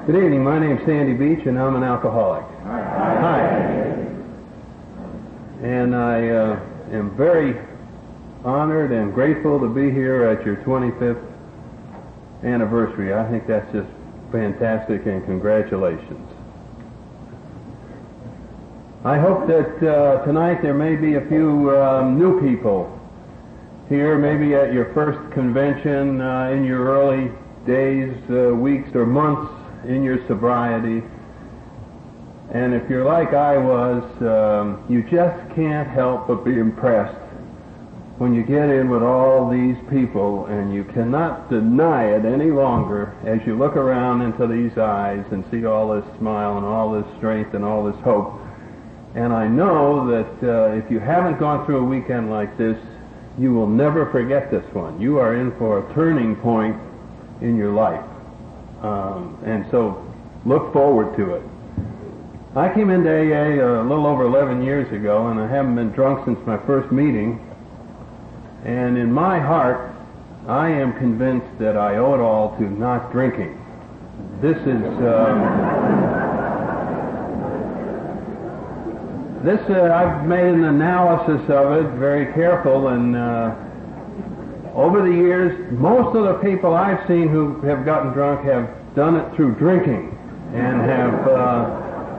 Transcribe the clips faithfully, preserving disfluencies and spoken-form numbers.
Good evening. My name's Sandy Beach, and I'm an alcoholic. Hi. And I uh, am very honored and grateful to be here at your twenty-fifth anniversary. I think that's just fantastic, and congratulations. I hope that uh, tonight there may be a few um, new people here, maybe at your first convention uh, in your early days, uh, weeks, or months in your sobriety. And if you're like I was, um, you just can't help but be impressed when you get in with all these people, and you cannot deny it any longer as you look around into these eyes and see all this smile and all this strength and all this hope. And I know that uh, if you haven't gone through a weekend like this, you will never forget this one. You are in for a turning point in your life. Um, and so look forward to it. I came into A A a little over eleven years ago, and I haven't been drunk since my first meeting. And in my heart, I am convinced that I owe it all to not drinking. This is... Um, This, uh, I've made an analysis of it, very careful, and uh, over the years, most of the people I've seen who have gotten drunk have done it through drinking, and have, uh,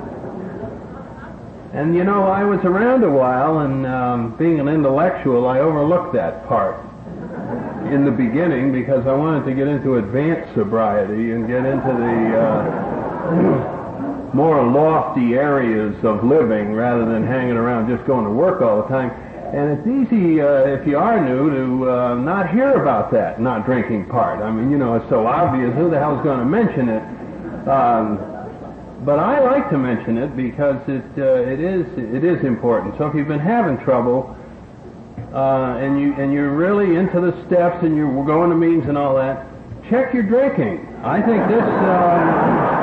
and you know, I was around a while, and um, being an intellectual, I overlooked that part in the beginning because I wanted to get into advanced sobriety and get into the uh, more lofty areas of living rather than hanging around just going to work all the time. And it's easy, uh, if you are new, to uh, not hear about that not drinking part. I mean, you know, it's so obvious. Who the hell's going to mention it? Um, but I like to mention it because it uh, it is it is important. So if you've been having trouble uh, and you and you're really into the steps and you're going to meetings and all that, check your drinking. I think this. Uh,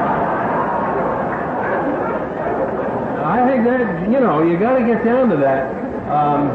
I think that, you know, you got to get down to that. Um,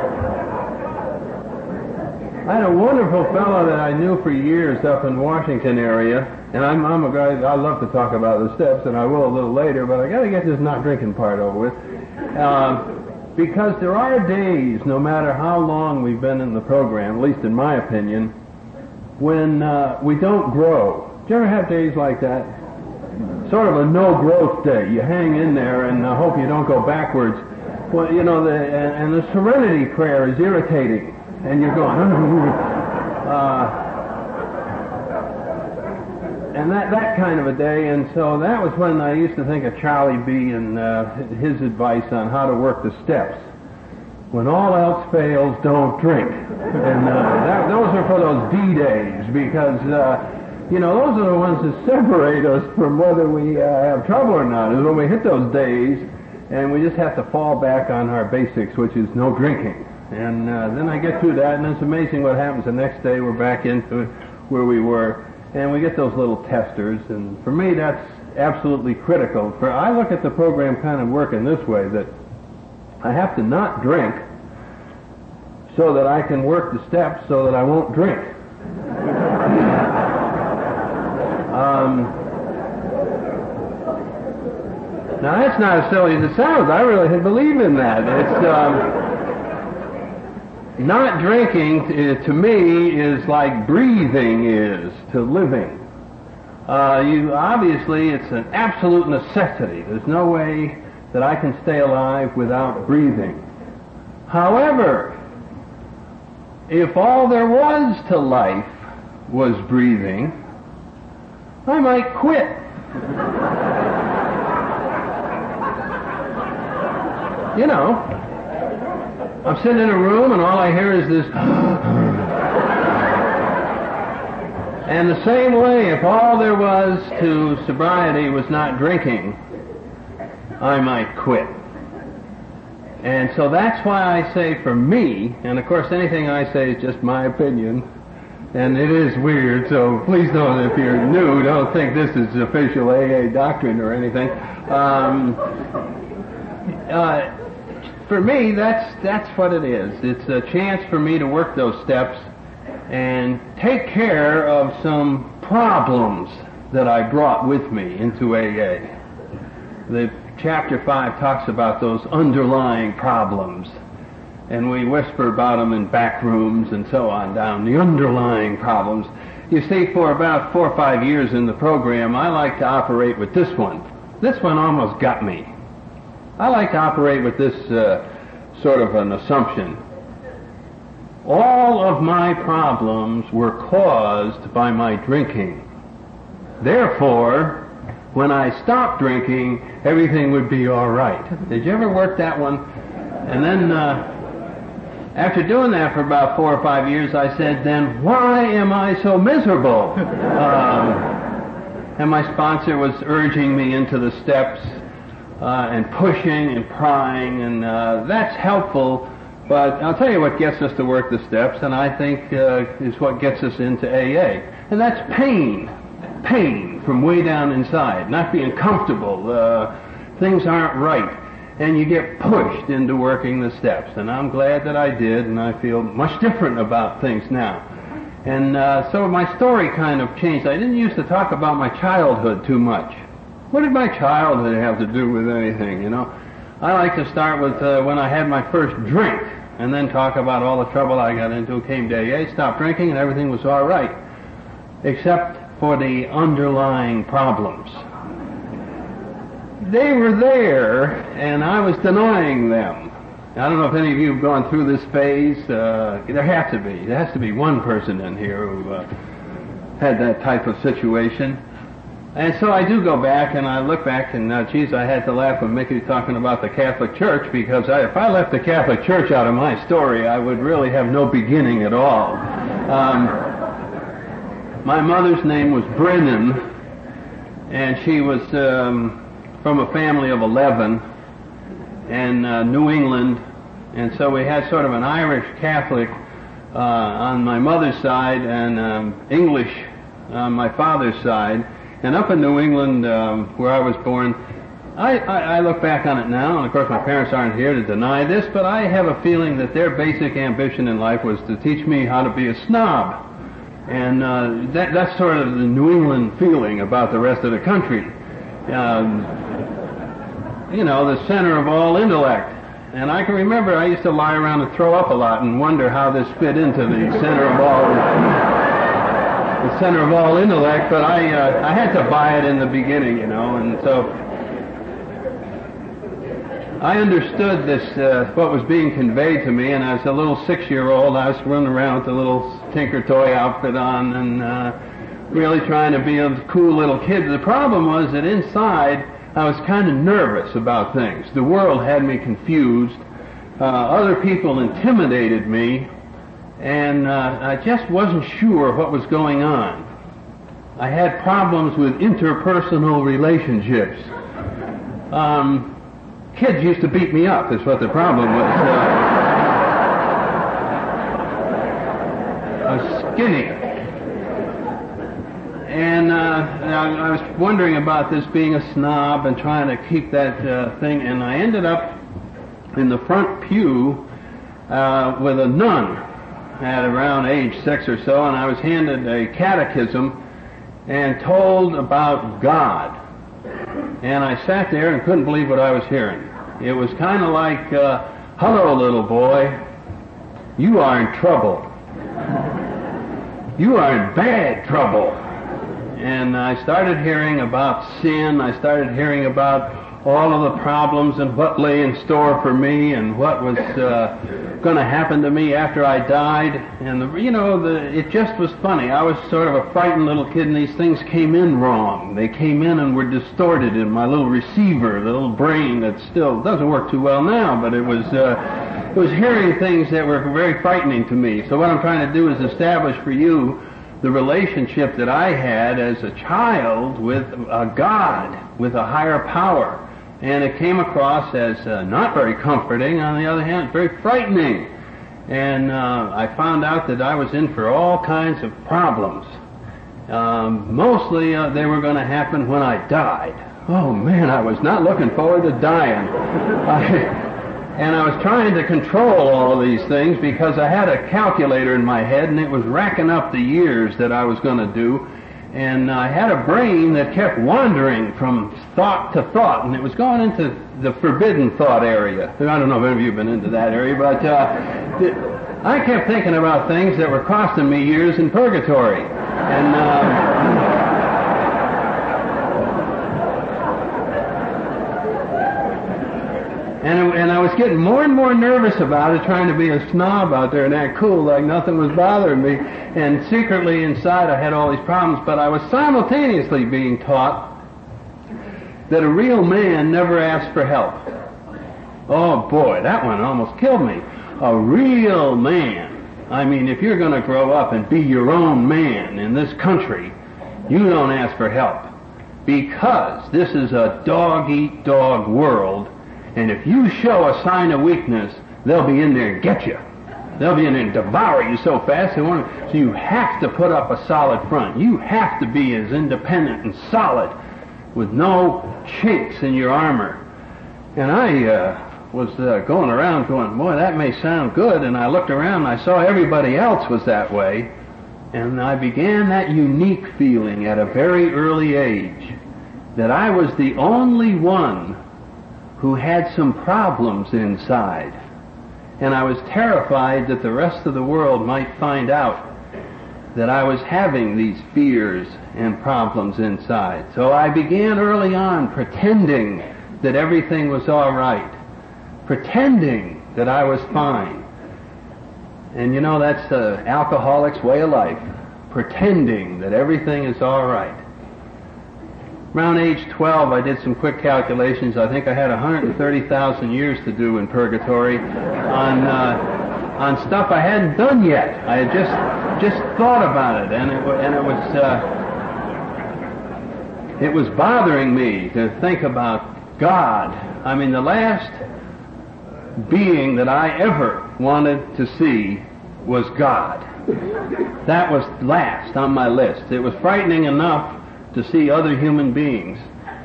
I had a wonderful fellow that I knew for years up in Washington area, and I'm, I'm a guy, I love to talk about the steps, and I will a little later, but I got to get this not drinking part over with. Uh, because there are days, no matter how long we've been in the program, at least in my opinion, when uh, we don't grow. Do you ever have days like that? Sort of a no-growth day. You hang in there and uh, hope you don't go backwards. Well, you know, the, and, and the serenity prayer is irritating, and you're going, uh, and that that kind of a day. And so that was when I used to think of Charlie B. and uh, his advice on how to work the steps. When all else fails, don't drink. And uh, that, those are for those D days, because. Uh, You know, those are the ones that separate us from whether we uh, have trouble or not, is when we hit those days and we just have to fall back on our basics, which is no drinking. And uh, then I get through that, and it's amazing what happens. The next day we're back into where we were, and we get those little testers. And for me, that's absolutely critical. For I look at the program kind of working this way, that I have to not drink so that I can work the steps so that I won't drink. Um, now that's not as silly as it sounds. I really believe in that. It's um, not drinking uh, to me is like breathing is to living. Uh, you obviously it's an absolute necessity. There's no way that I can stay alive without breathing. However, if all there was to life was breathing, I might quit. You know, I'm sitting in a room and all I hear is this. And the same way, if all there was to sobriety was not drinking, I might quit. And so that's why I say for me, and of course anything I say is just my opinion, and it is weird, so please don't, if you're new, don't think this is official A A doctrine or anything. Um, uh, for me, that's that's what it is. It's a chance for me to work those steps and take care of some problems that I brought with me into A A. The chapter five talks about those underlying problems, and we whisper about them in back rooms and so on down, the underlying problems. You see, for about four or five years in the program, I like to operate with this one. This one almost got me. I like to operate with this uh, sort of an assumption. All of my problems were caused by my drinking. Therefore, when I stopped drinking, everything would be all right. Did you ever work that one? And then, uh, after doing that for about four or five years, I said, then why am I so miserable? um, and my sponsor was urging me into the steps uh, and pushing and prying, and uh, that's helpful. But I'll tell you what gets us to work the steps, and I think uh, is what gets us into A A. And that's pain. Pain from way down inside, not being comfortable. Uh, things aren't right. And you get pushed into working the steps. And I'm glad that I did, and I feel much different about things now. And uh, so my story kind of changed. I didn't used to talk about my childhood too much. What did my childhood have to do with anything, you know? I like to start with uh, when I had my first drink, and then talk about all the trouble I got into, came to A A, stopped drinking, and everything was all right. Except for the underlying problems. They were there, and I was denying them. I don't know if any of you have gone through this phase. Uh, there has to be. There has to be one person in here who uh, had that type of situation. And so I do go back, and I look back, and uh, geez, I had to laugh when Mickey was talking about the Catholic Church, because I, if I left the Catholic Church out of my story, I would really have no beginning at all. Um, my mother's name was Brennan, and she was um, from a family of eleven in uh, New England, and so we had sort of an Irish Catholic uh, on my mother's side and um, English on my father's side. And up in New England, um, where I was born, I, I, I look back on it now, and of course my parents aren't here to deny this, but I have a feeling that their basic ambition in life was to teach me how to be a snob. And uh, that, that's sort of the New England feeling about the rest of the country. Um, you know, the center of all intellect. And I can remember I used to lie around and throw up a lot and wonder how this fit into the center of all the center of all intellect, but I uh, I had to buy it in the beginning, you know, and so I understood this, uh, what was being conveyed to me, and as a little six-year-old, I was running around with a little Tinker Toy outfit on and uh, really trying to be a cool little kid. The problem was that inside I was kind of nervous about things. The world had me confused. Uh, other people intimidated me. And uh, I just wasn't sure what was going on. I had problems with interpersonal relationships. Um, kids used to beat me up, is what the problem was. Uh, I was skinny. And uh, I was wondering about this being a snob and trying to keep that uh, thing, and I ended up in the front pew uh, with a nun at around age six or so, and I was handed a catechism and told about God. And I sat there and couldn't believe what I was hearing. It was kind of like, uh, hello, little boy, you are in trouble. You are in bad trouble. And I started hearing about sin. I started hearing about all of the problems and what lay in store for me and what was uh, going to happen to me after I died. And, the, you know, the, it just was funny. I was sort of a frightened little kid, and these things came in wrong. They came in and were distorted in my little receiver, the little brain that still doesn't work too well now, but it was, uh, it was hearing things that were very frightening to me. So what I'm trying to do is establish for you the relationship that I had as a child with a God, with a higher power. And it came across as uh, not very comforting. On the other hand, very frightening. And uh, I found out that I was in for all kinds of problems. Um, mostly uh, they were going to happen when I died. Oh man, I was not looking forward to dying. I, and I was trying to control all of these things because I had a calculator in my head, and it was racking up the years that I was going to do. And I had a brain that kept wandering from thought to thought, and it was going into the forbidden thought area. I don't know if any of you have been into that area, but uh, I kept thinking about things that were costing me years in purgatory. And uh, And, and I was getting more and more nervous about it, trying to be a snob out there and act cool like nothing was bothering me. And secretly inside I had all these problems, but I was simultaneously being taught that a real man never asks for help. Oh boy, that one almost killed me. A real man. I mean, if you're going to grow up and be your own man in this country, you don't ask for help. Because this is a dog-eat-dog world. And if you show a sign of weakness, they'll be in there and get you. They'll be in there and devour you so fast. They won't. So you have to put up a solid front. You have to be as independent and solid with no chinks in your armor. And I uh, was uh, going around going, boy, that may sound good. And I looked around and I saw everybody else was that way. And I began that unique feeling at a very early age that I was the only one who had some problems inside. And I was terrified that the rest of the world might find out that I was having these fears and problems inside. So I began early on pretending that everything was all right, pretending that I was fine. And you know, that's the alcoholic's way of life, pretending that everything is all right. Around age twelve, I did some quick calculations. I think I had one hundred thirty thousand years to do in purgatory on uh, on stuff I hadn't done yet. I had just just thought about it, and it and it was uh, it was bothering me to think about God. I mean, the last being that I ever wanted to see was God. That was last on my list. It was frightening enough to see other human beings.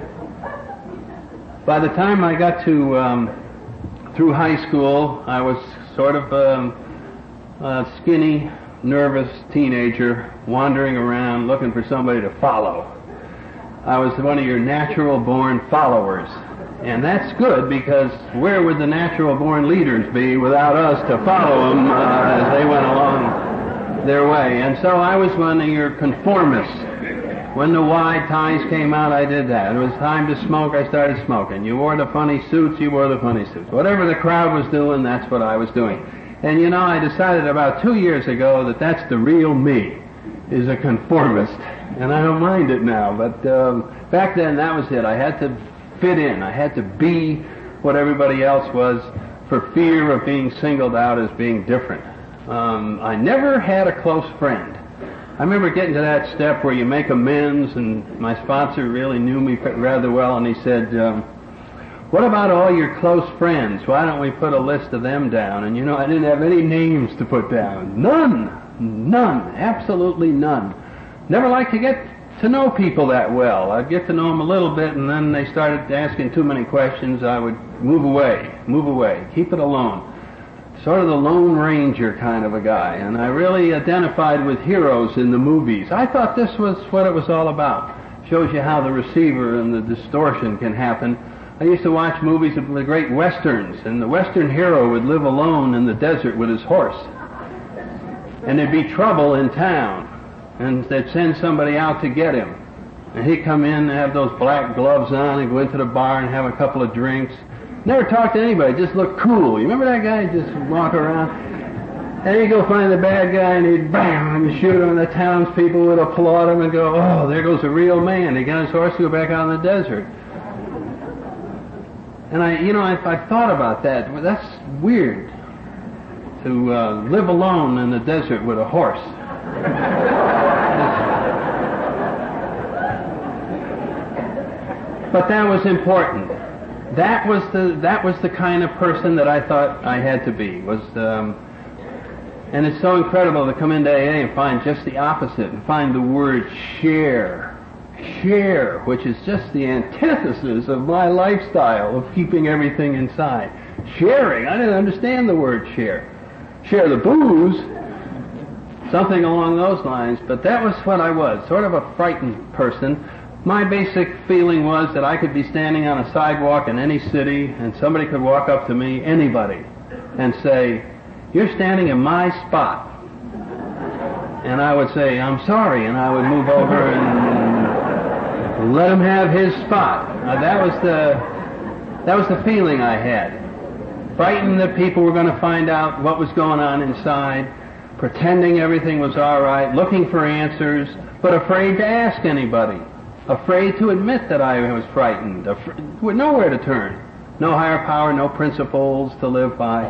By the time I got to um, through high school, I was sort of um, a skinny, nervous teenager wandering around looking for somebody to follow. I was one of your natural-born followers. And that's good, because where would the natural-born leaders be without us to follow them uh, as they went along their way? And so I was one of your conformists. When the wide ties came out, I did that. It was time to smoke, I started smoking. You wore the funny suits, you wore the funny suits. Whatever the crowd was doing, that's what I was doing. And you know, I decided about two years ago that that's the real me, is a conformist. And I don't mind it now, but um, back then that was it. I had to fit in. I had to be what everybody else was for fear of being singled out as being different. Um, I never had a close friend. I remember getting to that step where you make amends, and my sponsor really knew me rather well, and he said, um, what about all your close friends? Why don't we put a list of them down? And you know, I didn't have any names to put down. None. None. Absolutely none. Never liked to get to know people that well. I'd get to know them a little bit, and then they started asking too many questions. I would move away, move away, keep it alone. Sort of the Lone Ranger kind of a guy, and I really identified with heroes in the movies. I thought this was what it was all about. Shows you how the receiver and the distortion can happen. I used to watch movies of the great westerns, and the western hero would live alone in the desert with his horse. And there'd be trouble in town, and they'd send somebody out to get him. And he'd come in and have those black gloves on and go into the bar and have a couple of drinks. Never talk to anybody, just look cool. You remember that guy? Just walk around. And he'd go find the bad guy, and he'd bam, and shoot him, and the townspeople would applaud him and go, oh, there goes a real man. He got his horse to go back out in the desert. And I, you know, I, I thought about that. Well, that's weird, to uh, live alone in the desert with a horse. But that was important. That was the that was the kind of person that I thought I had to be. Was um, and it's so incredible to come into A A and find just the opposite, and find the word share, share, which is just the antithesis of my lifestyle of keeping everything inside. Sharing, I didn't understand the word share. Share the booze, something along those lines. But that was what I was, sort of a frightened person. My basic feeling was that I could be standing on a sidewalk in any city and somebody could walk up to me, anybody, and say, "You're standing in my spot." And I would say, "I'm sorry," and I would move over and let him have his spot. Now, that was the that was the feeling I had. Frightened that people were going to find out what was going on inside, pretending everything was all right, looking for answers, but afraid to ask anybody. Afraid to admit that I was frightened, af- with nowhere to turn. No higher power, no principles to live by,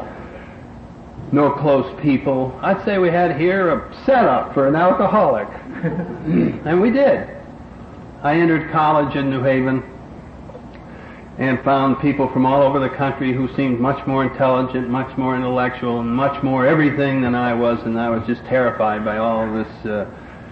no close people. I'd say we had here a setup for an alcoholic. And we did. I entered college in New Haven and found people from all over the country who seemed much more intelligent, much more intellectual, and much more everything than I was, and I was just terrified by all of this uh,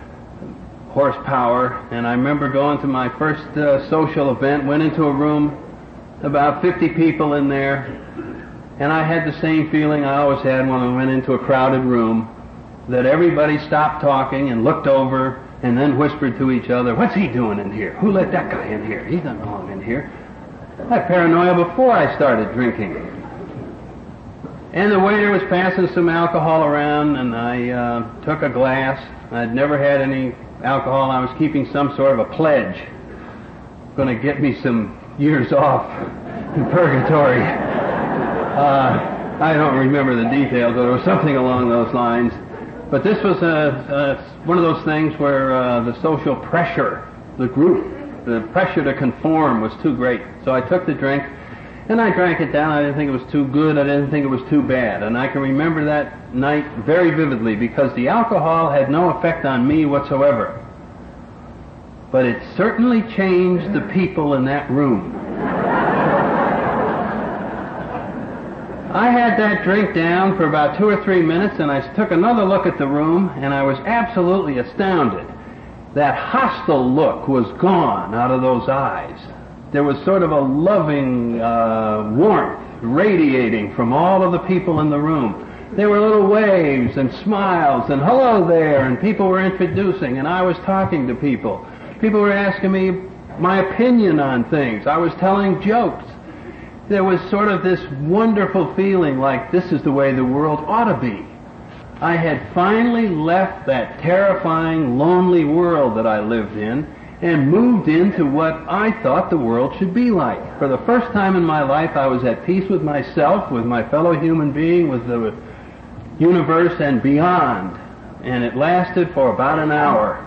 horsepower. And I remember going to my first uh, social event, went into a room, about fifty people in there, and I had the same feeling I always had when I went into a crowded room, that everybody stopped talking and looked over and then whispered to each other, "What's he doing in here? Who let that guy in here? He doesn't belong in here." I had paranoia before I started drinking. And the waiter was passing some alcohol around, and I uh, took a glass. I'd never had any alcohol. I was keeping some sort of a pledge. Going to get me some years off in purgatory. Uh, I don't remember the details, but it was something along those lines. But this was a, a, one of those things where uh, the social pressure, the group, the pressure to conform was too great. So I took the drink, and I drank it down. I didn't think it was too good. I didn't think it was too bad. And I can remember that night very vividly because the alcohol had no effect on me whatsoever. But it certainly changed the people in that room. I had that drink down for about two or three minutes, and I took another look at the room, and I was absolutely astounded. That hostile look was gone out of those eyes. There was sort of a loving uh, warmth radiating from all of the people in the room. There were little waves and smiles and hello there, and people were introducing, and I was talking to people. People were asking me my opinion on things. I was telling jokes. There was sort of this wonderful feeling like this is the way the world ought to be. I had finally left that terrifying, lonely world that I lived in and moved into what I thought the world should be like. For the first time in my life, I was at peace with myself, with my fellow human being, with the universe and beyond. And it lasted for about an hour.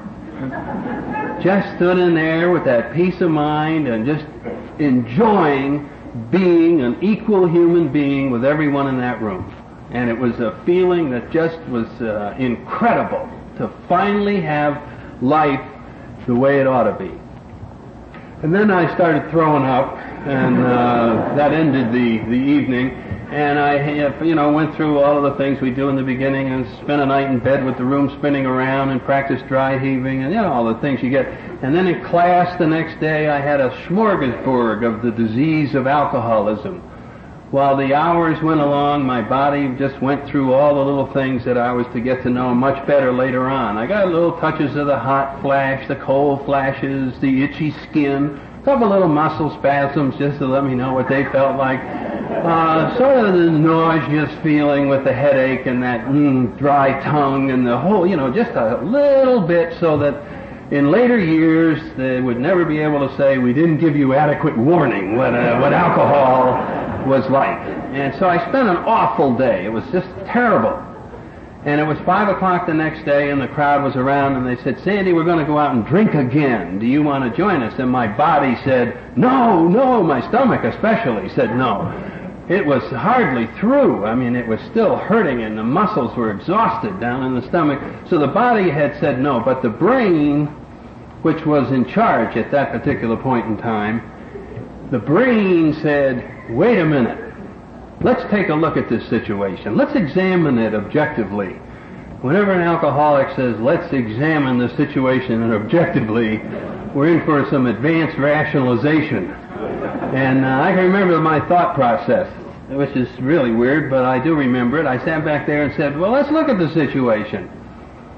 Just stood in there with that peace of mind and just enjoying being an equal human being with everyone in that room. And it was a feeling that just was uh, incredible to finally have life the way it ought to be. And then I started throwing up, and uh, that ended the, the evening. And I, you know, went through all of the things we do in the beginning and spent a night in bed with the room spinning around and practiced dry heaving and, you know, all the things you get. And then in class the next day I had a smorgasbord of the disease of alcoholism. While the hours went along, my body just went through all the little things that I was to get to know much better later on. I got little touches of the hot flash, the cold flashes, the itchy skin, a couple little muscle spasms just to let me know what they felt like. Uh, sort of the nauseous feeling with the headache and that mm, dry tongue and the whole, you know, just a little bit so that in later years they would never be able to say, we didn't give you adequate warning what, uh, what alcohol was like. And so I spent an awful day. It was just terrible. And it was five o'clock the next day, and the crowd was around, and they said, Sandy, we're going to go out and drink again. Do you want to join us? And my body said, no, no. My stomach especially said no. It was hardly through. I mean, it was still hurting, and the muscles were exhausted down in the stomach. So the body had said no, but the brain, which was in charge at that particular point in time, the brain said, wait a minute. Let's take a look at this situation. Let's examine it objectively. Whenever an alcoholic says, let's examine the situation objectively, we're in for some advanced rationalization. And uh, I can remember my thought process, which is really weird, but I do remember it. I sat back there and said, well, let's look at the situation.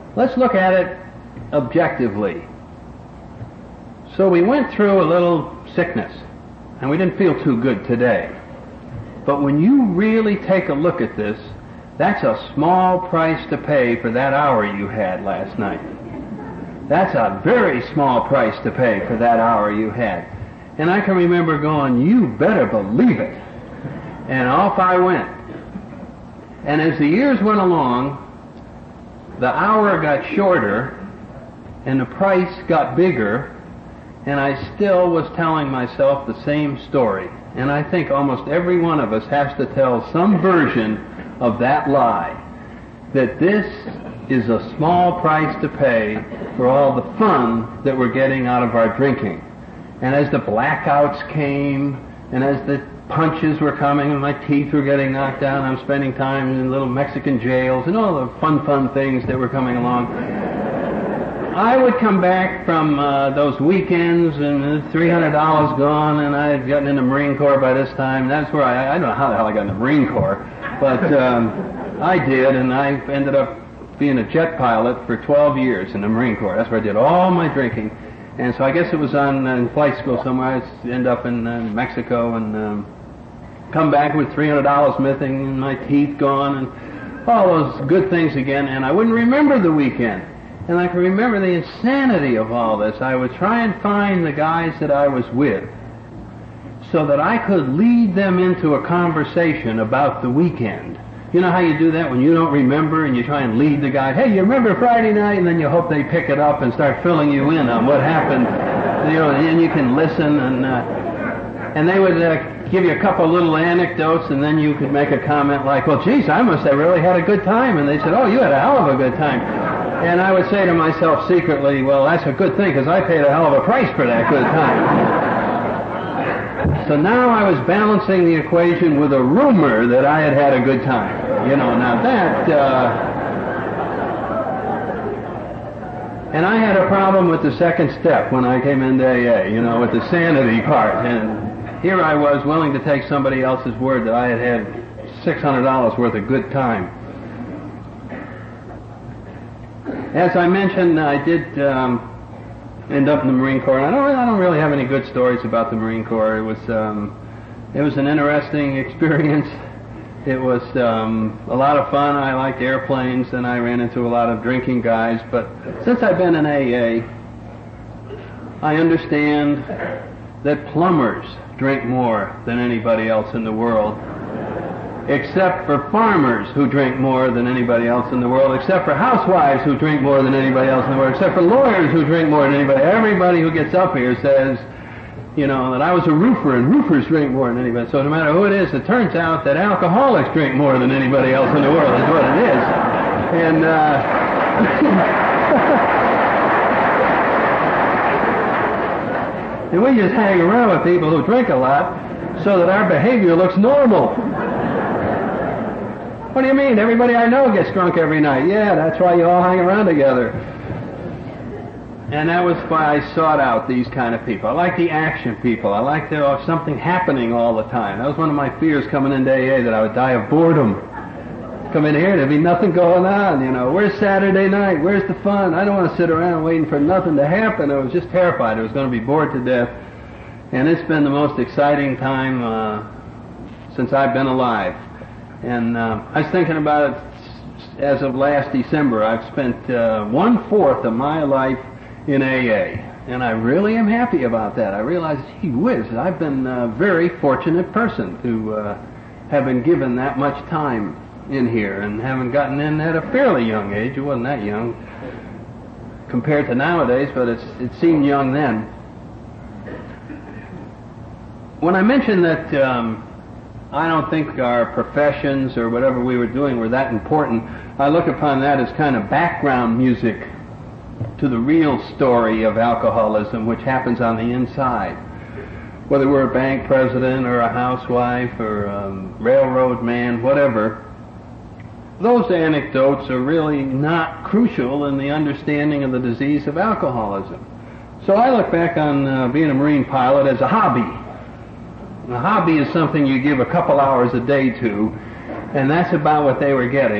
let's look at it objectively. So we went through a little sickness, and we didn't feel too good today. But when you really take a look at this, that's a small price to pay for that hour you had last night. That's a very small price to pay for that hour you had. And I can remember going, you better believe it. And off I went. And as the years went along, the hour got shorter, and the price got bigger, and I still was telling myself the same story. And I think almost every one of us has to tell some version of that lie, that this is a small price to pay for all the fun that we're getting out of our drinking. And as the blackouts came, and as the punches were coming, and my teeth were getting knocked out, and I'm spending time in little Mexican jails, and all the fun, fun things that were coming along, I would come back from uh, those weekends, and three hundred dollars gone, and I had gotten in the Marine Corps by this time. That's where I, I don't know how the hell I got in the Marine Corps, but um, I did, and I ended up being a jet pilot for twelve years in the Marine Corps. That's where I did all my drinking. And so I guess it was on uh, in flight school somewhere. I end up in uh, Mexico and um, come back with three hundred dollars missing and my teeth gone and all those good things again. And I wouldn't remember the weekend. And I can remember the insanity of all this. I would try and find the guys that I was with so that I could lead them into a conversation about the weekend. You know how you do that when you don't remember and you try and lead the guy, hey, you remember Friday night? And then you hope they pick it up and start filling you in on what happened. You know, and you can listen, and uh, and they would uh, give you a couple little anecdotes, and then you could make a comment like, well, geez, I must have really had a good time. And they said, oh, you had a hell of a good time. And I would say to myself secretly, well, that's a good thing, because I paid a hell of a price for that good time. So now I was balancing the equation with a rumor that I had had a good time. You know, now that, uh, and I had a problem with the second step when I came into A A, you know, with the sanity part. And here I was willing to take somebody else's word that I had had six hundred dollars worth of good time. As I mentioned, I did um, end up in the Marine Corps. And I don't, I don't really have any good stories about the Marine Corps. It was, um, it was an interesting experience. It was um, a lot of fun. I liked airplanes, and I ran into a lot of drinking guys. But since I've been in A A, I understand that plumbers drink more than anybody else in the world, except for farmers who drink more than anybody else in the world, except for housewives who drink more than anybody else in the world, except for lawyers who drink more than anybody. Everybody who gets up here says, you know, that I was a roofer, and roofers drink more than anybody. So no matter who it is, it turns out that alcoholics drink more than anybody else in the world, is what it is. And, uh... and we just hang around with people who drink a lot so that our behavior looks normal. What do you mean? Everybody I know gets drunk every night. Yeah, that's why you all hang around together. And that was why I sought out these kind of people. I like the action people. I like there was something happening all the time. That was one of my fears coming into A A, that I would die of boredom. Come in here, there'd be nothing going on, you know. Where's Saturday night? Where's the fun? I don't want to sit around waiting for nothing to happen. I was just terrified. I was going to be bored to death. And it's been the most exciting time uh, since I've been alive. And uh, I was thinking about it as of last December. I've spent uh, one-fourth of my life in A A. And I really am happy about that. I realize, gee whiz, I've been a very fortunate person to uh, have been given that much time in here, and having gotten in at a fairly young age. It wasn't that young compared to nowadays, but it's, it seemed young then. When I mentioned that um, I don't think our professions or whatever we were doing were that important, I look upon that as kind of background music to the real story of alcoholism, which happens on the inside. Whether we're a bank president or a housewife or a railroad man, whatever, those anecdotes are really not crucial in the understanding of the disease of alcoholism. So I look back on uh, being a Marine pilot as a hobby. A hobby is something you give a couple hours a day to, and that's about what they were getting.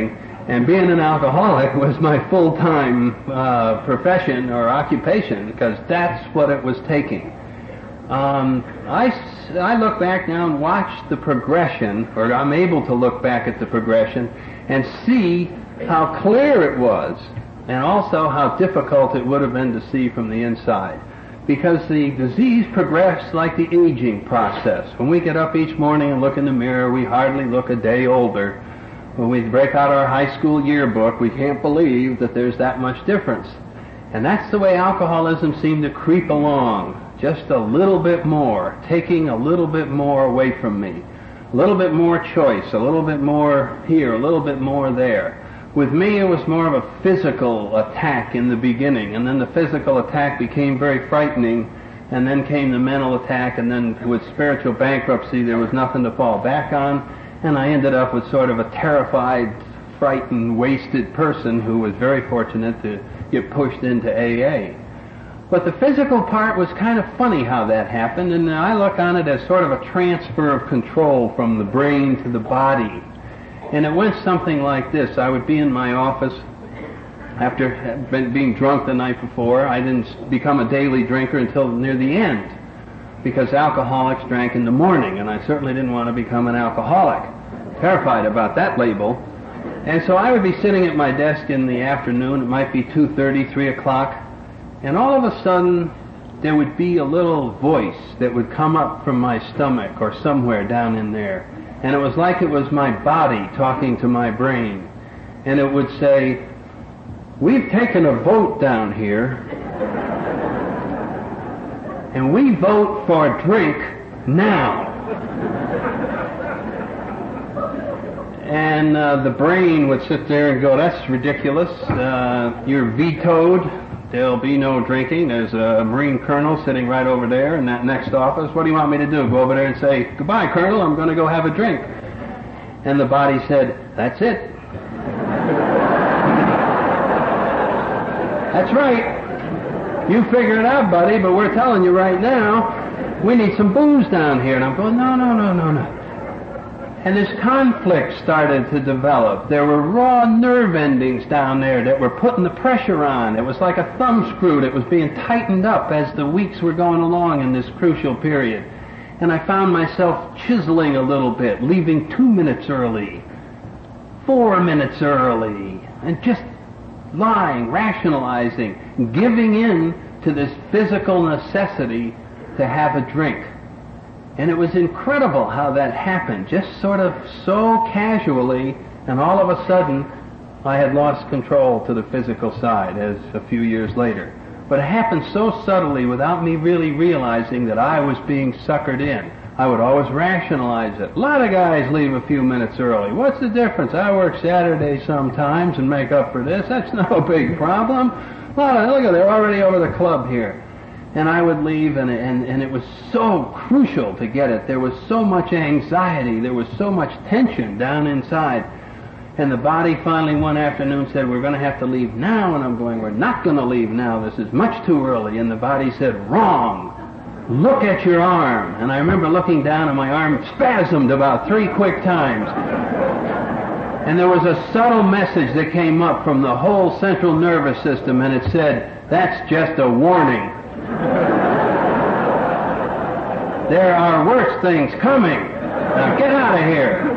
And being an alcoholic was my full-time uh, profession or occupation, because that's what it was taking. Um, I, I look back now and watch the progression, or I'm able to look back at the progression and see how clear it was, and also how difficult it would have been to see from the inside. Because the disease progressed like the aging process. When we get up each morning and look in the mirror, we hardly look a day older. When we break out our high school yearbook, we can't believe that there's that much difference. And that's the way alcoholism seemed to creep along, just a little bit more, taking a little bit more away from me. A little bit more choice, a little bit more here, a little bit more there. With me, it was more of a physical attack in the beginning, and then the physical attack became very frightening, and then came the mental attack, and then with spiritual bankruptcy, there was nothing to fall back on, and I ended up with sort of a terrified, frightened, wasted person who was very fortunate to get pushed into A A. But the physical part was kind of funny how that happened, and I look on it as sort of a transfer of control from the brain to the body. And it went something like this. I would be in my office after being drunk the night before. I didn't become a daily drinker until near the end, because alcoholics drank in the morning, and I certainly didn't want to become an alcoholic. Terrified about that label. And so I would be sitting at my desk in the afternoon. It might be two thirty, three o'clock, and all of a sudden there would be a little voice that would come up from my stomach or somewhere down in there. And it was like it was my body talking to my brain. And it would say, "We've taken a vote down here, and we vote for a drink now." And uh, the brain would sit there and go, "That's ridiculous. Uh, you're vetoed. There'll be no drinking. There's a Marine colonel sitting right over there in that next office. What do you want me to do? Go over there and say, 'Goodbye, Colonel, I'm going to go have a drink.'" And the body said, "That's it. That's right. You figure it out, buddy, but we're telling you right now, we need some booze down here." And I'm going, no, no, no, no, no. And this conflict started to develop. There were raw nerve endings down there that were putting the pressure on. It was like a thumb screw that was being tightened up as the weeks were going along in this crucial period. And I found myself chiseling a little bit, leaving two minutes early, four minutes early, and just lying, rationalizing, giving in to this physical necessity to have a drink. And it was incredible how that happened, just sort of so casually, and all of a sudden I had lost control to the physical side as a few years later. But it happened so subtly without me really realizing that I was being suckered in. I would always rationalize it. A lot of guys leave a few minutes early. What's the difference? I work Saturdays sometimes and make up for this. That's no big problem. A lot of, look at, they're already over the club here. And I would leave, and, and, and it was so crucial to get it. There was so much anxiety. There was so much tension down inside. And the body finally one afternoon said, "We're going to have to leave now." And I'm going, "We're not going to leave now. This is much too early." And the body said, "Wrong. Look at your arm." And I remember looking down, and my arm spasmed about three quick times. And there was a subtle message that came up from the whole central nervous system, and it said, "That's just a warning. There are worse things coming. Now get out of here."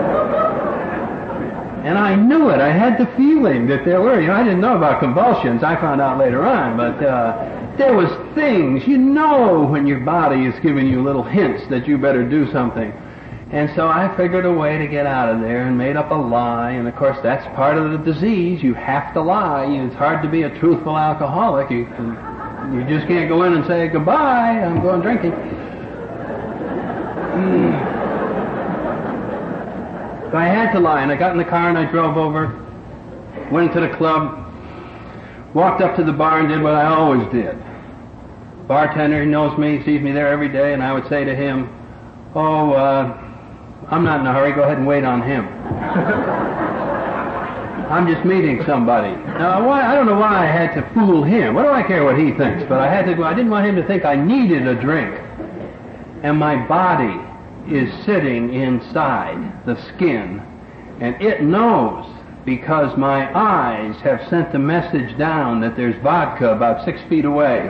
And I knew it. I had the feeling that there were. You know, I didn't know about convulsions. I found out later on. But uh, there was things. You know when your body is giving you little hints that you better do something. And so I figured a way to get out of there and made up a lie. And, of course, that's part of the disease. You have to lie. It's hard to be a truthful alcoholic. You You just can't go in and say, "Goodbye, I'm going drinking." Mm. So I had to lie, and I got in the car and I drove over, went to the club, walked up to the bar and did what I always did. Bartender, he knows me, he sees me there every day, and I would say to him, "Oh, uh, I'm not in a hurry, go ahead and wait on him. I'm just meeting somebody." Now, why, I don't know why I had to fool him. What do I care what he thinks? But I had to go. I didn't want him to think I needed a drink. And my body is sitting inside the skin, and it knows because my eyes have sent the message down that there's vodka about six feet away.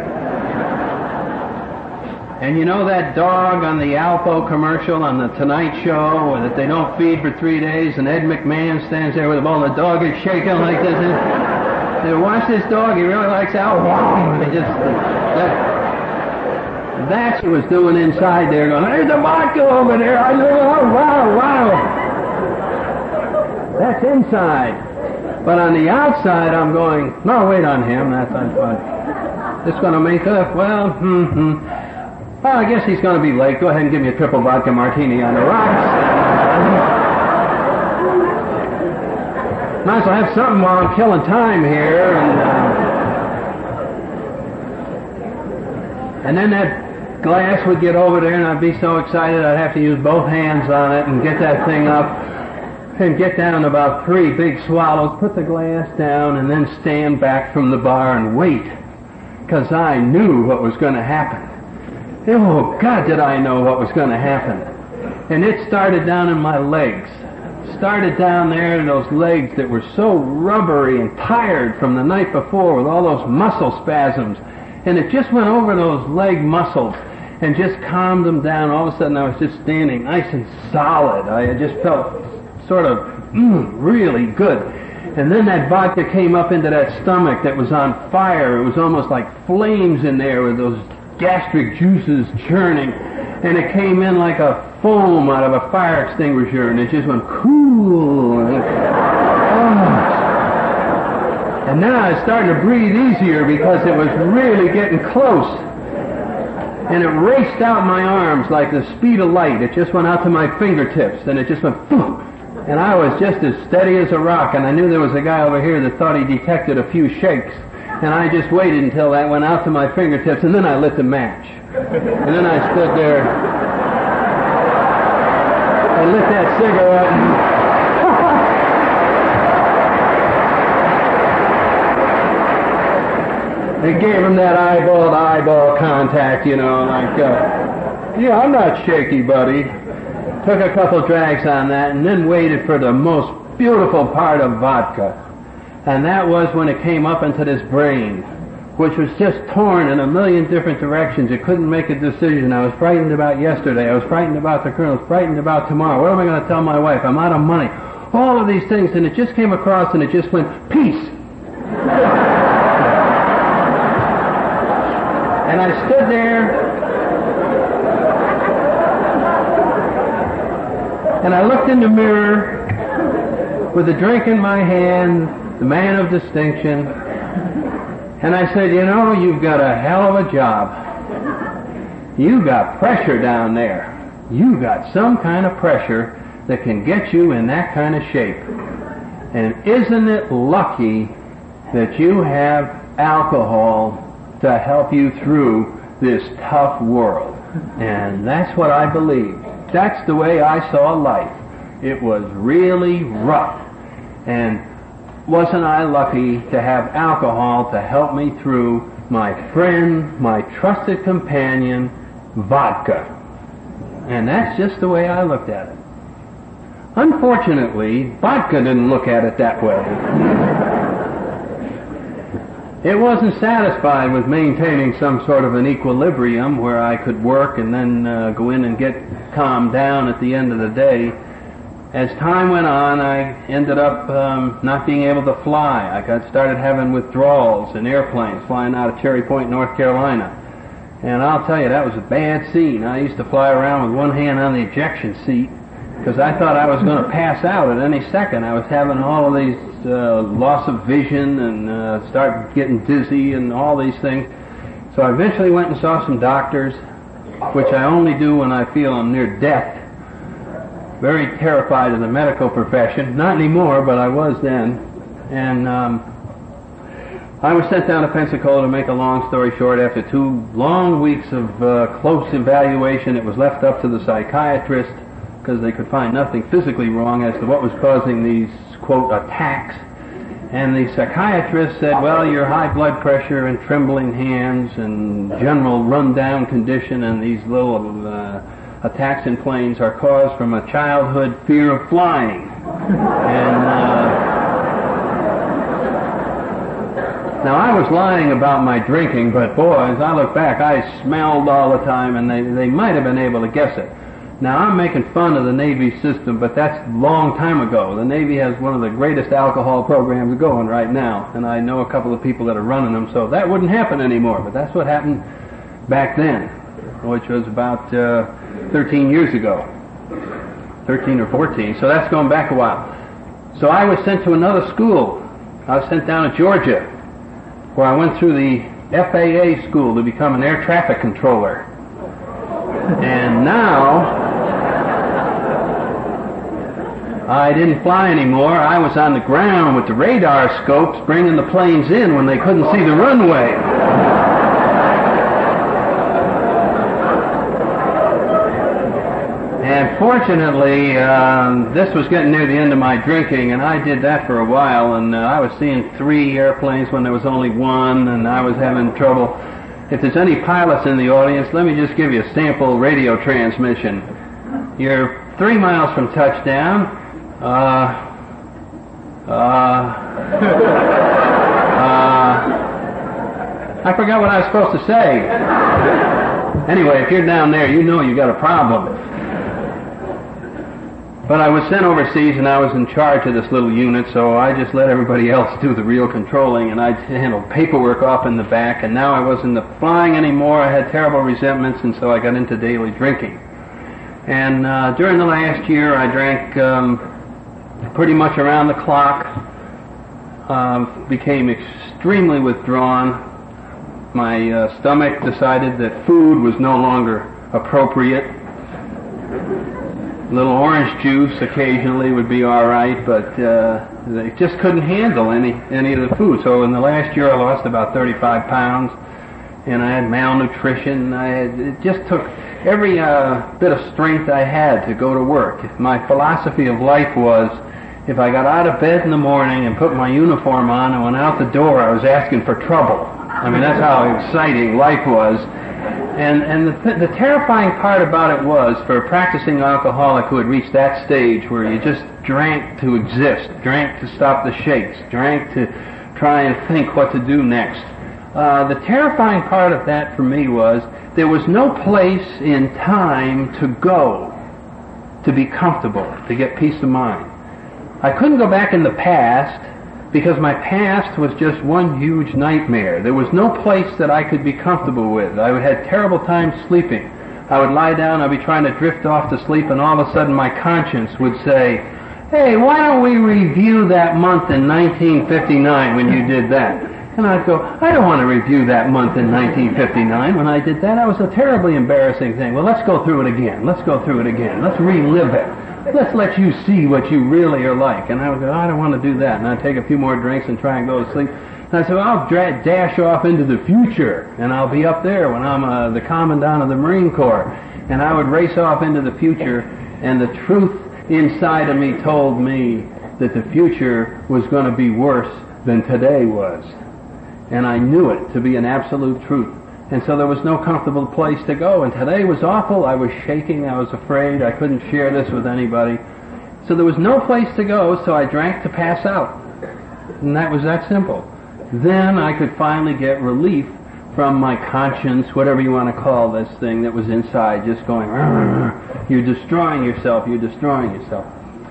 And you know that dog on the Alpo commercial on the Tonight Show that they don't feed for three days and Ed McMahon stands there with a ball and the dog is shaking like this. And they watch this dog, he really likes Alpo. They just, that, that's what was doing inside there going, there's a vodka over there. I know, oh, wow, wow. That's inside. But on the outside I'm going, no, wait on him, that's unfunny. It's going to make up, well, hmm-hmm. Well, I guess he's going to be late. Go ahead and give me a triple vodka martini on the rocks. Might as well have something while I'm killing time here. And, uh, and then that glass would get over there and I'd be so excited I'd have to use both hands on it and get that thing up and get down about three big swallows, put the glass down, and then stand back from the bar and wait. Because I knew what was going to happen. Oh, God, did I know what was going to happen. And it started down in my legs. Started down there in those legs that were so rubbery and tired from the night before with all those muscle spasms. And it just went over those leg muscles and just calmed them down. All of a sudden I was just standing nice and solid. I just felt sort of mm, really good. And then that vodka came up into that stomach that was on fire. It was almost like flames in there with those gastric juices churning, and it came in like a foam out of a fire extinguisher, and it just went cool. And, oh. and now I was starting to breathe easier because it was really getting close. And it raced out my arms like the speed of light. It just went out to my fingertips, and it just went boom. And I was just as steady as a rock, and I knew there was a guy over here that thought he detected a few shakes. And I just waited until that went out to my fingertips, and then I lit the match. And then I stood there. I lit that cigarette. And it gave him that eyeball-to-eyeball contact, you know, like, uh, yeah, I'm not shaky, buddy. Took a couple drags on that, and then waited for the most beautiful part of vodka. And that was when it came up into this brain, which was just torn in a million different directions. It couldn't make a decision. I was frightened about yesterday. I was frightened about the colonel. I was frightened about tomorrow. What am I going to tell my wife? I'm out of money. All of these things, and it just came across, and it just went, peace. And I stood there, and I looked in the mirror with a drink in my hand, the man of distinction, and I said, you know, you've got a hell of a job. You got pressure down there. You got some kind of pressure that can get you in that kind of shape. And isn't it lucky that you have alcohol to help you through this tough world? And that's what I believed. That's the way I saw life. It was really rough. And wasn't I lucky to have alcohol to help me through my friend, my trusted companion, vodka? And that's just the way I looked at it. Unfortunately, vodka didn't look at it that way. It wasn't satisfied with maintaining some sort of an equilibrium where I could work and then uh, go in and get calmed down at the end of the day. As time went on, I ended up um, not being able to fly. I got started having withdrawals in airplanes flying out of Cherry Point, North Carolina. And I'll tell you, that was a bad scene. I used to fly around with one hand on the ejection seat because I thought I was going to pass out at any second. I was having all of these uh, loss of vision and uh, start getting dizzy and all these things. So I eventually went and saw some doctors, which I only do when I feel I'm near death. Very terrified of the medical profession. Not anymore, but I was then. And um, I was sent down to Pensacola. To make a long story short, after two long weeks of uh, close evaluation, it was left up to the psychiatrist because they could find nothing physically wrong as to what was causing these, quote, attacks. And the psychiatrist said, well, your high blood pressure and trembling hands and general run-down condition and these little uh, attacks in planes are caused from a childhood fear of flying. And uh, Now, I was lying about my drinking, but boy, as I look back, I smelled all the time, and they, they might have been able to guess it. Now, I'm making fun of the Navy system, but that's a long time ago. The Navy has one of the greatest alcohol programs going right now, and I know a couple of people that are running them, so that wouldn't happen anymore, but that's what happened back then, which was about uh, thirteen years ago, thirteen or fourteen, so that's going back a while. So I was sent to another school. I was sent down to Georgia, where I went through the F A A school to become an air traffic controller. And now, I didn't fly anymore. I was on the ground with the radar scopes bringing the planes in when they couldn't see the runway. And fortunately, um, this was getting near the end of my drinking, and I did that for a while, and uh, I was seeing three airplanes when there was only one, and I was having trouble. If there's any pilots in the audience, let me just give you a sample radio transmission. You're three miles from touchdown. Uh, uh, uh, I forgot what I was supposed to say. Anyway, if you're down there, you know you got a problem. But I was sent overseas, and I was in charge of this little unit, so I just let everybody else do the real controlling, and I handled paperwork off in the back, and now I wasn't flying anymore. I had terrible resentments, and so I got into daily drinking. And uh, during the last year, I drank um, pretty much around the clock, um, became extremely withdrawn. My uh, stomach decided that food was no longer appropriate. Little orange juice occasionally would be all right, but uh, they just couldn't handle any any of the food. So in the last year, I lost about thirty-five pounds, and I had malnutrition. I had, it just took every uh, bit of strength I had to go to work. My philosophy of life was, if I got out of bed in the morning and put my uniform on and went out the door, I was asking for trouble. I mean, that's how exciting life was. And and the, th- the terrifying part about it was, for a practicing alcoholic who had reached that stage where you just drank to exist, drank to stop the shakes, drank to try and think what to do next. Uh, the terrifying part of that for me was there was no place in time to go to be comfortable, to get peace of mind. I couldn't go back in the past, because my past was just one huge nightmare. There was no place that I could be comfortable with. I would have terrible time sleeping. I would lie down, I'd be trying to drift off to sleep, and all of a sudden my conscience would say, hey, why don't we review that month in nineteen fifty-nine when you did that? And I'd go, I don't want to review that month in nineteen fifty-nine when I did that. That was a terribly embarrassing thing. Well, let's go through it again. Let's go through it again. Let's relive it. Let's let you see what you really are like. And I would go, I don't want to do that. And I'd take a few more drinks and try and go to sleep. And I said, well, I'll dra- dash off into the future, and I'll be up there when I'm uh, the Commandant of the Marine Corps. And I would race off into the future, and the truth inside of me told me that the future was going to be worse than today was. And I knew it to be an absolute truth. And so there was no comfortable place to go. And today was awful. I was shaking. I was afraid. I couldn't share this with anybody. So there was no place to go, so I drank to pass out. And that was that simple. Then I could finally get relief from my conscience, whatever you want to call this thing that was inside, just going, you're destroying yourself, you're destroying yourself.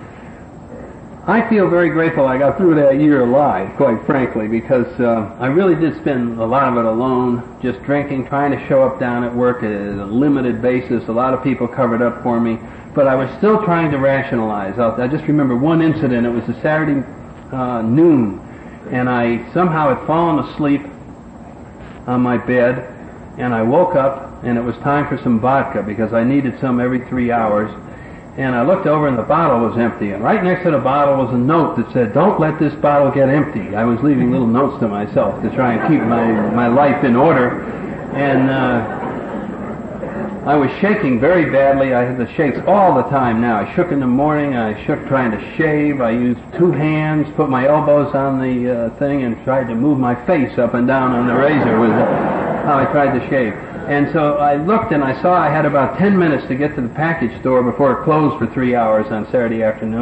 I feel very grateful I got through that year alive, quite frankly, because uh, I really did spend a lot of it alone, just drinking, trying to show up down at work at a limited basis. A lot of people covered up for me, but I was still trying to rationalize. I just remember one incident. It was a Saturday uh, noon, and I somehow had fallen asleep on my bed, and I woke up, and it was time for some vodka, because I needed some every three hours. And I looked over and the bottle was empty. And right next to the bottle was a note that said, don't let this bottle get empty. I was leaving little notes to myself to try and keep my, my life in order. And uh, I was shaking very badly. I had the shakes all the time now. I shook in the morning. I shook trying to shave. I used two hands, put my elbows on the uh, thing, and tried to move my face up and down on the razor was how I tried to shave. And so I looked and I saw I had about ten minutes to get to the package store before it closed for three hours on Saturday afternoon.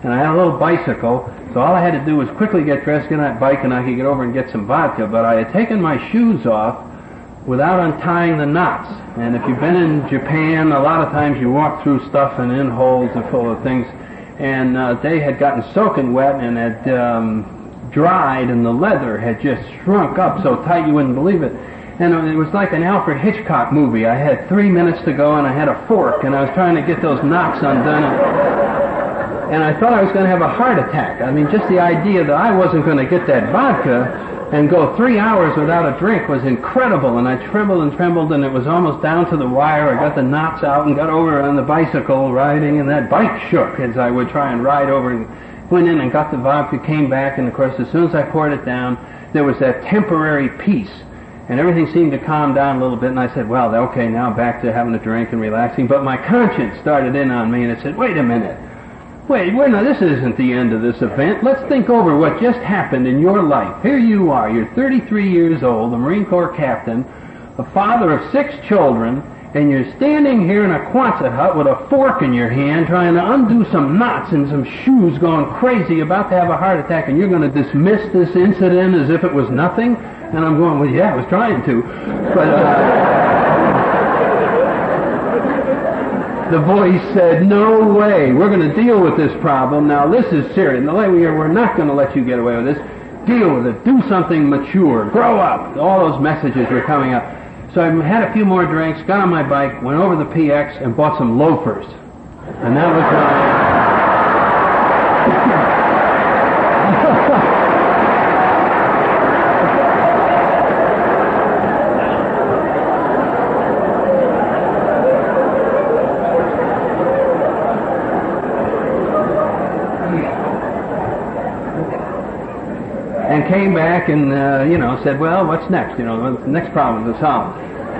and I had a little bicycle, so all I had to do was quickly get dressed, get on that bike, and I could get over and get some vodka. But I had taken my shoes off without untying the knots. And if you've been in Japan, a lot of times you walk through stuff and in holes and full of things, and uh, they had gotten soaking wet and had um, dried, and the leather had just shrunk up so tight you wouldn't believe it. And it was like an Alfred Hitchcock movie. I had three minutes to go, and I had a fork, and I was trying to get those knots undone. And I thought I was going to have a heart attack. I mean, just the idea that I wasn't going to get that vodka and go three hours without a drink was incredible. And I trembled and trembled, and it was almost down to the wire. I got the knots out and got over on the bicycle riding, and that bike shook as I would try and ride over. And went in and got the vodka, came back, and of course, as soon as I poured it down, there was that temporary peace. And everything seemed to calm down a little bit, and I said, well, okay, now back to having a drink and relaxing. But my conscience started in on me, and it said, wait a minute. Wait, wait, now this isn't the end of this event. Let's think over what just happened in your life. Here you are, you're thirty-three years old, a Marine Corps captain, a father of six children, and you're standing here in a Quonset hut with a fork in your hand trying to undo some knots and some shoes, going crazy, about to have a heart attack, and you're going to dismiss this incident as if it was nothing? And I'm going, well, yeah, I was trying to. But uh, the voice said, no way. We're going to deal with this problem. Now, this is serious. And the way we are, we're not going to let you get away with this. Deal with it. Do something mature. Grow up. All those messages were coming up. So I had a few more drinks, got on my bike, went over to the P X, and bought some loafers. And that was my... and came back and, uh, you know, said, well, what's next? You know, what's the next problem to solve?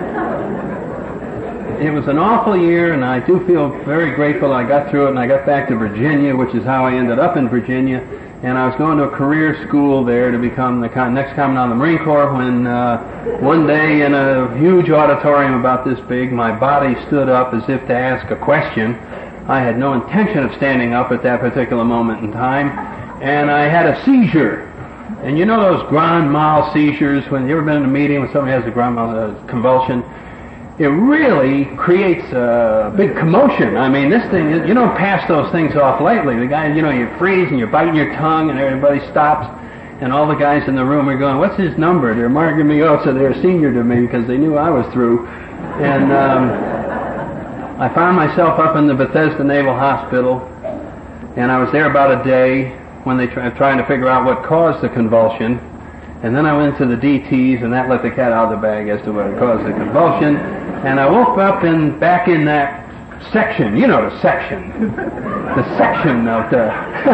It was an awful year, and I do feel very grateful I got through it, and I got back to Virginia, which is how I ended up in Virginia, and I was going to a career school there to become the con- next commandant of the Marine Corps when uh, one day in a huge auditorium about this big, my body stood up as if to ask a question. I had no intention of standing up at that particular moment in time, and I had a seizure. And you know those grand mal seizures, when you ever been in a meeting when somebody has a grand mal uh, convulsion? It really creates a big commotion. I mean, this thing, is, you don't pass those things off lightly. The guy, you know, you freeze and you're biting your tongue and everybody stops, and all the guys in the room are going, what's his number? They're marking me up, so they're a senior to me because they knew I was through. And um, I found myself up in the Bethesda Naval Hospital, and I was there about a day when they were trying to figure out what caused the convulsion. And then I went to the D Ts, and that let the cat out of the bag as to what caused the convulsion. And I woke up in back in that section, you know the section, the section of the...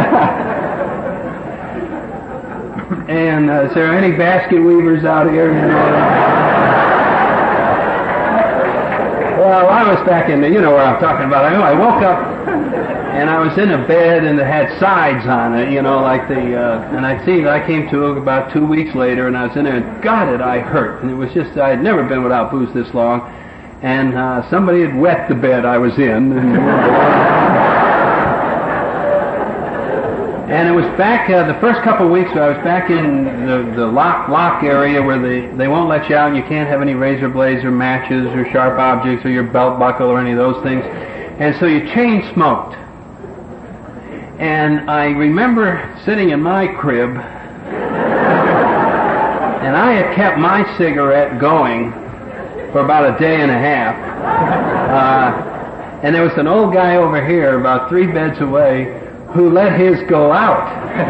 and uh, is there any basket weavers out here? You know? Well, I was back in the, you know where I'm talking about. I know I woke up, and I was in a bed, and it had sides on it, you know, like the, uh, and I see, I came to about two weeks later, and I was in there, and God, did I hurt. And it was just, I had never been without booze this long, and uh, somebody had wet the bed I was in. And, and it was back, uh, the first couple of weeks, I was back in the, the lock, lock area where they, they won't let you out, and you can't have any razor blades or matches or sharp objects or your belt buckle or any of those things. And so you chain smoked. And I remember sitting in my crib, and I had kept my cigarette going for about a day and a half. Uh, and there was an old guy over here, about three beds away, who let his go out.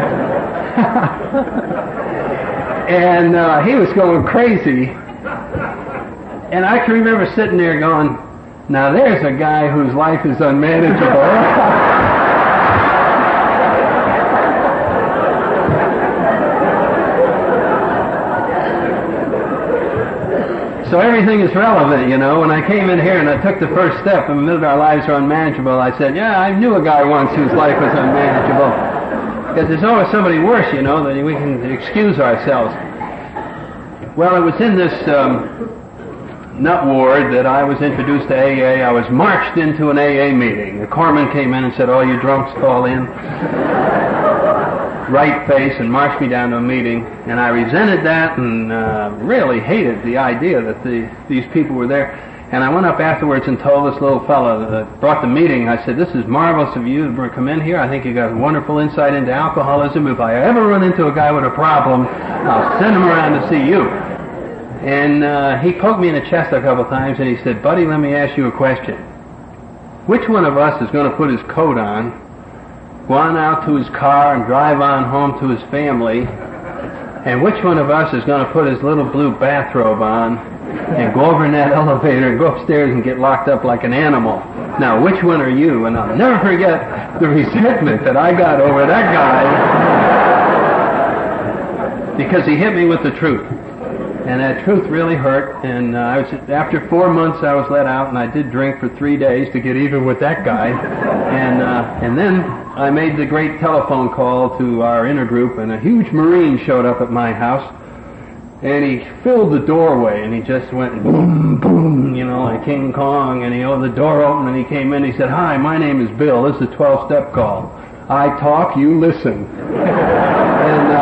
And uh, he was going crazy. And I can remember sitting there going, now there's a guy whose life is unmanageable. So everything is relevant, you know. When I came in here and I took the first step, and the minute our lives are unmanageable, I said, yeah, I knew a guy once whose life was unmanageable. Because there's always somebody worse, you know, that we can excuse ourselves. Well, it was in this um, nut ward that I was introduced to A A, I was marched into an A A meeting. The corpsman came in and said, all you drunks call in. Right face, and marched me down to a meeting, and I resented that and uh, really hated the idea that the, these people were there. And I went up afterwards and told this little fellow that brought the meeting, I said, this is marvelous of you to come in here. I think you got wonderful insight into alcoholism. If I ever run into a guy with a problem, I'll send him around to see you. And uh, he poked me in the chest a couple times, and he said, buddy, let me ask you a question. Which one of us is going to put his coat on, go on out to his car and drive on home to his family, and which one of us is going to put his little blue bathrobe on and go over in that elevator and go upstairs and get locked up like an animal? Now, which one are you? And I'll never forget the resentment that I got over that guy because he hit me with the truth. And that truth really hurt. And uh, I was, after four months, I was let out, and I did drink for three days to get even with that guy. And uh, and then I made the great telephone call to our intergroup, and a huge Marine showed up at my house. And he filled the doorway, and he just went boom, boom, you know, like King Kong. And he opened the door open, and he came in. He said, "Hi, my name is Bill. This is a twelve-step call. I talk, you listen." And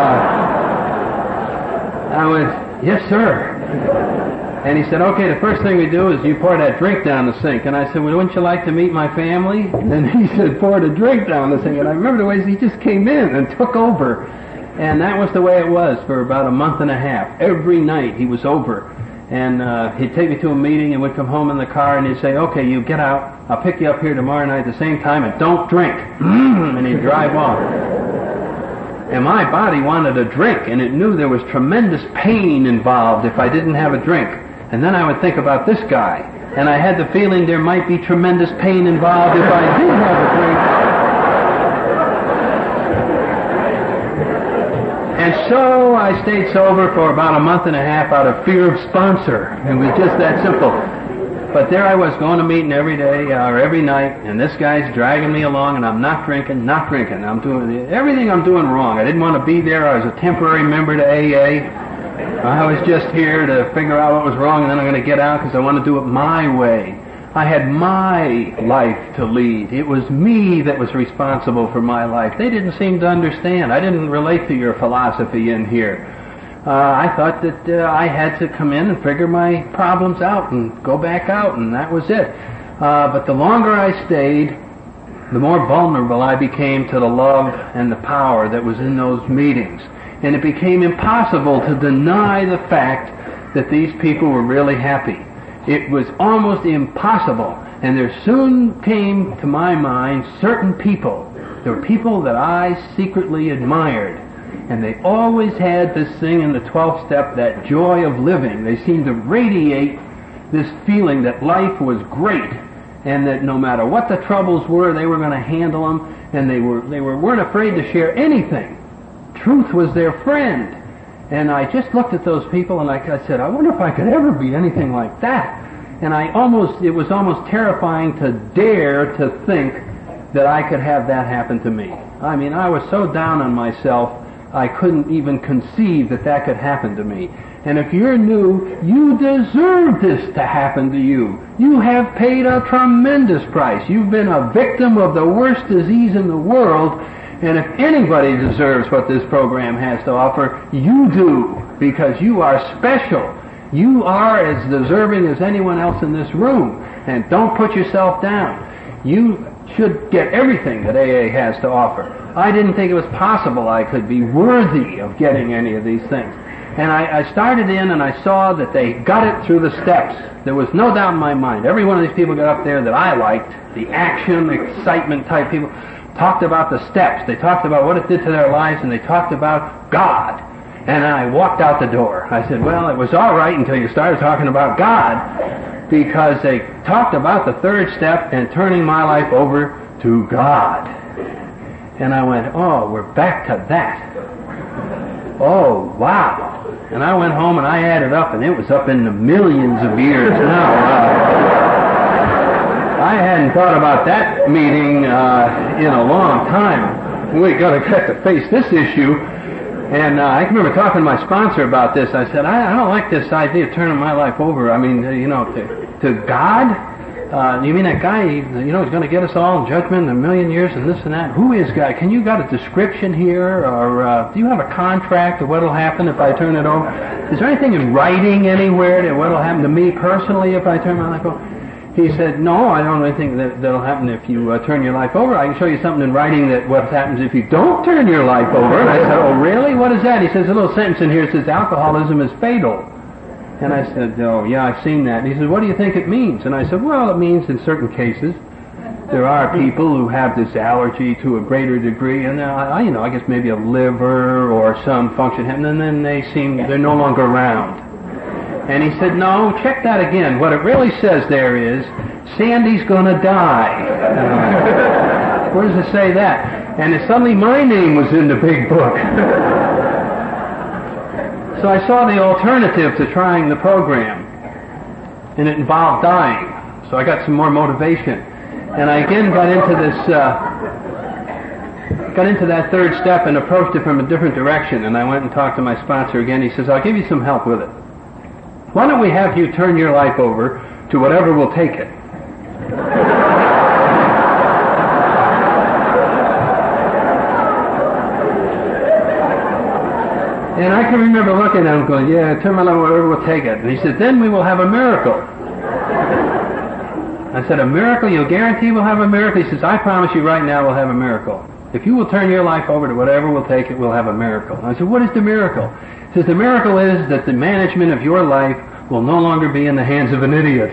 uh, I went, "Yes, sir." And he said, "Okay, the first thing we do is you pour that drink down the sink." And I said, "Well, wouldn't you like to meet my family?" And then he said, "Pour the drink down the sink." And I remember the ways he just came in and took over. And that was the way it was for about a month and a half. Every night he was over. And uh, he'd take me to a meeting and we'd come home in the car and he'd say, "Okay, you get out. I'll pick you up here tomorrow night at the same time and don't drink." And he'd drive off. And my body wanted a drink, and it knew there was tremendous pain involved if I didn't have a drink. And then I would think about this guy, and I had the feeling there might be tremendous pain involved if I did have a drink. And so I stayed sober for about a month and a half out of fear of sponsor. It was just that simple. But there I was going to meeting every day or every night, and this guy's dragging me along, and I'm not drinking, not drinking. I'm doing everything I'm doing wrong. I didn't want to be there. I was a temporary member to A A. I was just here to figure out what was wrong, and then I'm going to get out because I want to do it my way. I had my life to lead. It was me that was responsible for my life. They didn't seem to understand. I didn't relate to your philosophy in here. Uh, I thought that uh, I had to come in and figure my problems out and go back out, and that was it. Uh, but the longer I stayed, the more vulnerable I became to the love and the power that was in those meetings. And it became impossible to deny the fact that these people were really happy. It was almost impossible. And there soon came to my mind certain people. There were people that I secretly admired. And they always had this thing in the twelfth step, that joy of living. They seemed to radiate this feeling that life was great, and that no matter what the troubles were, they were going to handle them, and they were they were, weren't afraid to share anything. Truth was their friend. And I just looked at those people, and like I said, I wonder if I could ever be anything like that. And I almost, it was almost terrifying to dare to think that I could have that happen to me. I mean, I was so down on myself, I couldn't even conceive that that could happen to me. And if you're new, you deserve this to happen to you. You have paid a tremendous price. You've been a victim of the worst disease in the world. And if anybody deserves what this program has to offer, you do, because you are special. You are as deserving as anyone else in this room. And don't put yourself down. You should get everything that A A has to offer. I didn't think it was possible I could be worthy of getting any of these things. And I, I started in and I saw that they got it through the steps. There was no doubt in my mind. Every one of these people got up there that I liked, the action, excitement type people, talked about the steps. They talked about what it did to their lives, and they talked about God. And I walked out the door. I said, well, it was all right until you started talking about God, because they talked about the third step and turning my life over to God. And I went, oh, we're back to that. Oh, wow. And I went home and I added up, and it was up in the millions of years now. Uh, I hadn't thought about that meeting uh, in a long time. We got to get to face this issue. And uh, I can remember talking to my sponsor about this. I said, I, I don't like this idea of turning my life over. I mean, uh, you know, to, to God? Uh, you mean that guy, you know, he's going to get us all in judgment in a million years and this and that? Who is God? Can you got a description here? Or uh, do you have a contract of what will happen if I turn it over? Is there anything in writing anywhere that what will happen to me personally if I turn my life over? He said, no, I don't know anything that will happen if you uh, turn your life over. I can show you something in writing that what happens if you don't turn your life over. And I said, oh, really? What is that? He says, a little sentence in here that says, alcoholism is fatal. And I said, oh, yeah, I've seen that. And he says, what do you think it means? And I said, well, it means in certain cases there are people who have this allergy to a greater degree, and uh, you know, I guess maybe a liver or some function, and then they seem, they're no longer around. And he said, no, check that again. What it really says there is, Sandy's gonna die. Uh, where does it say that? And it, suddenly my name was in the big book. So I saw the alternative to trying the program, and it involved dying. So I got some more motivation. And I again got into this, uh, got into that third step and approached it from a different direction. And I went and talked to my sponsor again. He says, I'll give you some help with it. Why don't we have you turn your life over to whatever will take it? And I can remember looking at him going, yeah, turn my life over, whatever will take it. And he said, then we will have a miracle. I said, a miracle? You'll guarantee we'll have a miracle? He says, I promise you right now we'll have a miracle. If you will turn your life over to whatever will take it, we'll have a miracle. And I said, what is the miracle? He says, the miracle is that the management of your life will no longer be in the hands of an idiot.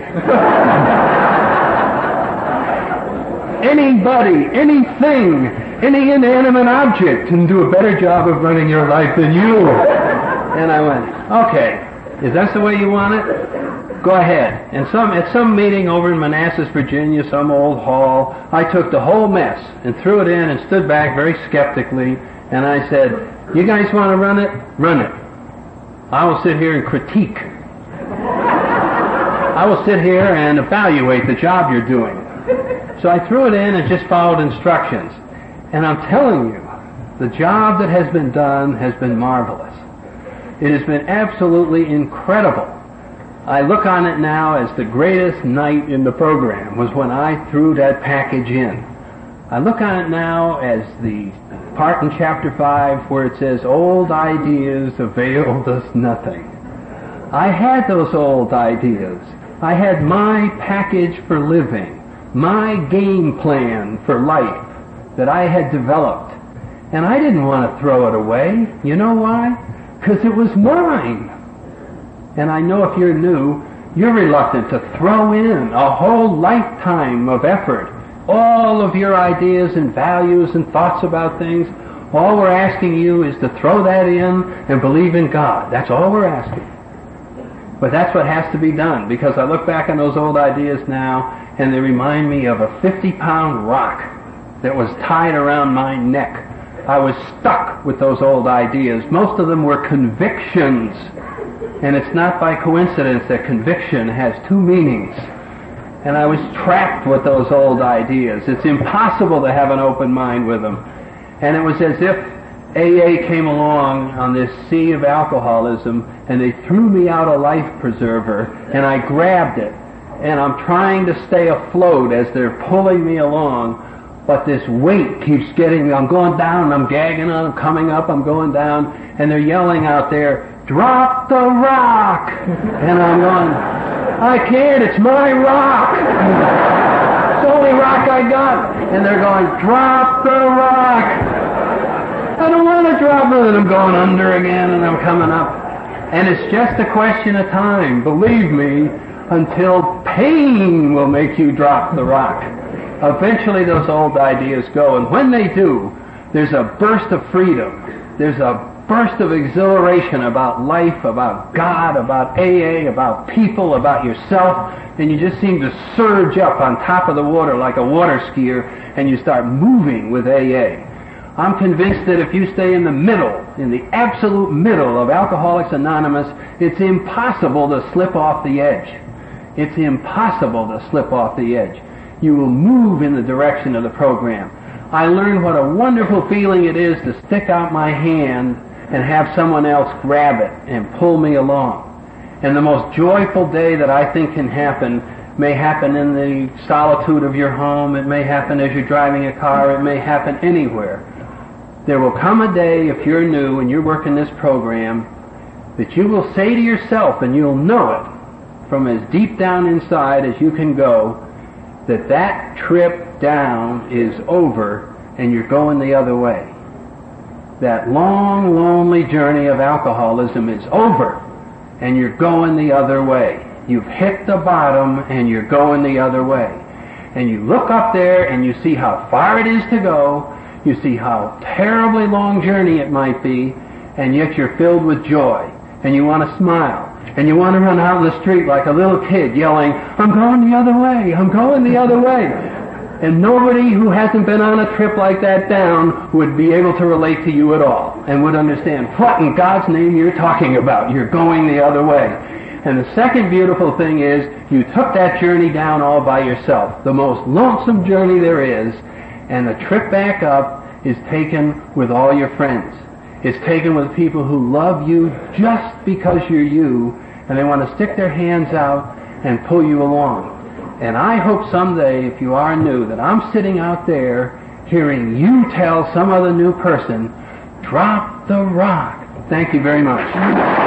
Anybody, anything, any inanimate object can do a better job of running your life than you. And I went, okay, is that the way you want it? Go ahead. And some at some meeting over in Manassas, Virginia, some old hall, I took the whole mess and threw it in and stood back very skeptically, and I said, you guys want to run it? Run it. I will sit here and critique. I will sit here and evaluate the job you're doing. So I threw it in and just followed instructions. And I'm telling you, the job that has been done has been marvelous. It has been absolutely incredible. I look on it now as the greatest night in the program was when I threw that package in. I look on it now as the part in chapter five where it says, old ideas availed us nothing. I had those old ideas. I had my package for living, my game plan for life that I had developed. And I didn't want to throw it away. You know why? Because it was mine. And I know if you're new, you're reluctant to throw in a whole lifetime of effort, all of your ideas and values and thoughts about things. All we're asking you is to throw that in and believe in God. That's all we're asking. But that's what has to be done, because I look back on those old ideas now, and they remind me of a fifty-pound rock that was tied around my neck. I was stuck with those old ideas. Most of them were convictions. And it's not by coincidence that conviction has two meanings. And I was trapped with those old ideas. It's impossible to have an open mind with them. And it was as if A A came along on this sea of alcoholism, and they threw me out a life preserver, and I grabbed it. And I'm trying to stay afloat as they're pulling me along, but this weight keeps getting me. I'm going down, I'm gagging on, I'm coming up, I'm going down, and they're yelling out there, drop the rock! And I'm going, I can't, it's my rock! It's the only rock I got! And they're going, drop the rock! I don't want to drop it, and I'm going under again, and I'm coming up. And it's just a question of time, believe me, until pain will make you drop the rock. Eventually those old ideas go, and when they do, there's a burst of freedom. There's a burst of exhilaration about life, about God, about A A, about people, about yourself, and you just seem to surge up on top of the water like a water skier, and you start moving with A A. I'm convinced that if you stay in the middle, in the absolute middle of Alcoholics Anonymous, it's impossible to slip off the edge. It's impossible to slip off the edge. You will move in the direction of the program. I learned what a wonderful feeling it is to stick out my hand and have someone else grab it and pull me along. And the most joyful day that I think can happen may happen in the solitude of your home. It may happen as you're driving a car. It may happen anywhere. There will come a day, if you're new and you're working this program, that you will say to yourself, and you'll know it from as deep down inside as you can go, that that trip down is over and you're going the other way. That long, lonely journey of alcoholism is over and you're going the other way. You've hit the bottom and you're going the other way. And you look up there and you see how far it is to go. You see how terribly long journey it might be, and yet you're filled with joy. And you want to smile. And you want to run out in the street like a little kid yelling, I'm going the other way, I'm going the other way. And nobody who hasn't been on a trip like that down would be able to relate to you at all and would understand what in God's name you're talking about. You're going the other way. And the second beautiful thing is you took that journey down all by yourself, the most lonesome journey there is, and the trip back up is taken with all your friends. It's taken with people who love you just because you're you, and they want to stick their hands out and pull you along. And I hope someday, if you are new, that I'm sitting out there hearing you tell some other new person, drop the rock. Thank you very much.